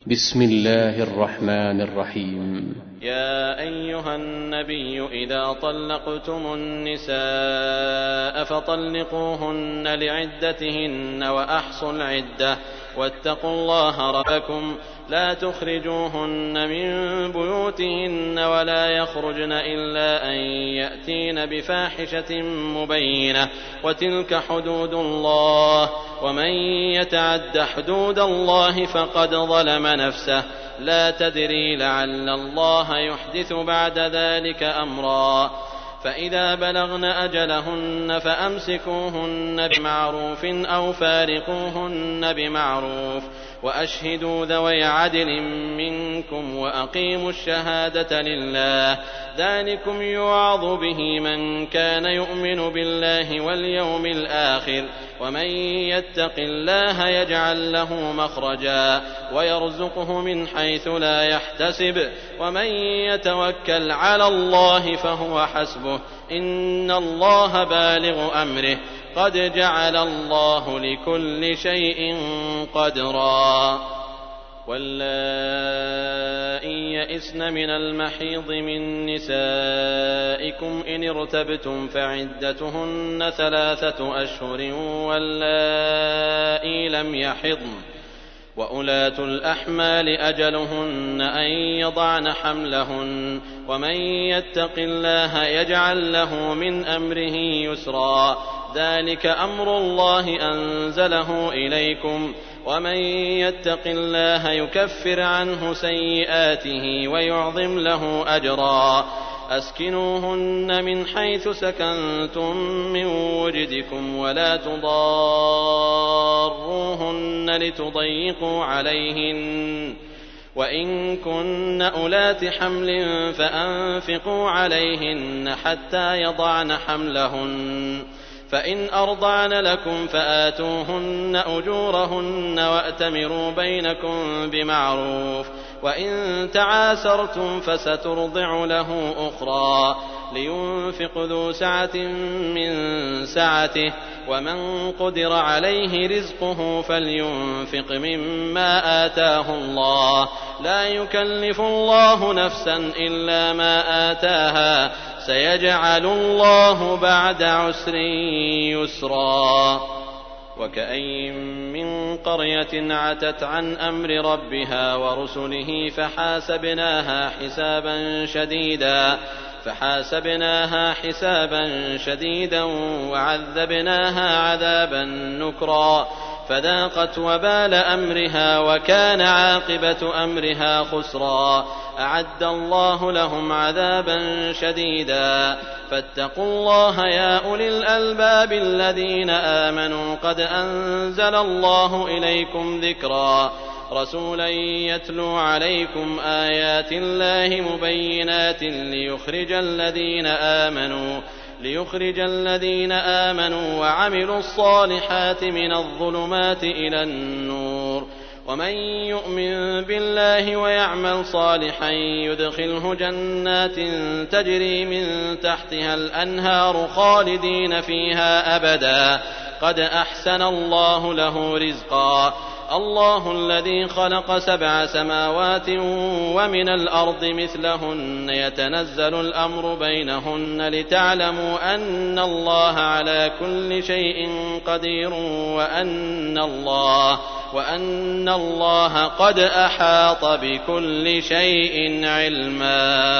بسم الله الرحمن الرحيم. يا أيها النبي إذا طلقتم النساء فطلقوهن لعدتهن وأحصوا العدة واتقوا الله ربكم لا تخرجوهن من بيوتهن ولا يخرجن إلا أن يأتين بفاحشة مبينة وتلك حدود الله ومن يتعد حدود الله فقد ظلم نفسه لا تدري لعل الله يحدث بعد ذلك أمرا فإذا بلغن أجلهن فأمسكوهن بمعروف أو فارقوهن بمعروف وأشهدوا ذوي عدل منكم وأقيموا الشهادة لله ذلكم يوعظ به من كان يؤمن بالله واليوم الآخر ومن يتق الله يجعل له مخرجا ويرزقه من حيث لا يحتسب ومن يتوكل على الله فهو حسبه إن الله بالغ أمره قد جعل الله لكل شيء قدرا واللائي يئسن من المحيض من نسائكم إن ارتبتم فعدتهن 3 أشهر واللائي لم يحضن وأولاة الأحمال أجلهن أن يضعن حملهن ومن يتق الله يجعل له من أمره يسرا ذلك أمر الله أنزله إليكم ومن يتق الله يكفر عنه سيئاته ويعظم له أجرا أسكنوهن من حيث سكنتم من وجدكم ولا تضاروهن لتضيقوا عليهن وإن كن أولات حمل فأنفقوا عليهن حتى يضعن حملهن فإن أرضعن لكم فآتوهن أجورهن وأتمروا بينكم بمعروف وإن تعاسرتم فسترضع له أخرى لينفق ذو سعة من سعته ومن قدر عليه رزقه فلينفق مما آتاه الله لا يكلف الله نفسا إلا ما آتاها سيجعل الله بعد عسر يسرا وكأين من قرية عتت عن أمر ربها ورسله فحاسبناها حسابا شديدا وعذبناها عذابا نكرا فذاقت وبال أمرها وكان عاقبة أمرها خسرا أعد الله لهم عذابا شديدا فاتقوا الله يا أولي الألباب الذين آمنوا قد أنزل الله إليكم ذكرا رسولا يتلو عليكم آيات الله مبينات ليخرج الذين آمنوا وعملوا الصالحات من الظلمات إلى النور ومن يؤمن بالله ويعمل صالحا يدخله جنات تجري من تحتها الأنهار خالدين فيها أبدا قد أحسن الله له رزقا الله الذي خلق 7 سماوات ومن الأرض مثلهن يتنزل الأمر بينهن لتعلموا أن الله على كل شيء قدير وأن الله قد أحاط بكل شيء علما.